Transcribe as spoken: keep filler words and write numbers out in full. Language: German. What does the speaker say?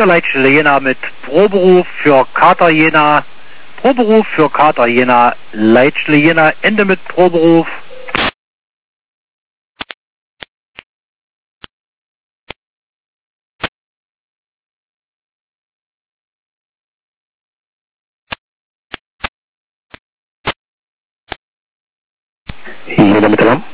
vier Leitstelle Jena mit Proberuf für Kater Jena. Proberuf für Kater Jena, Leitstelle Jena, Ende mit Proberuf. Jena mit Alarm.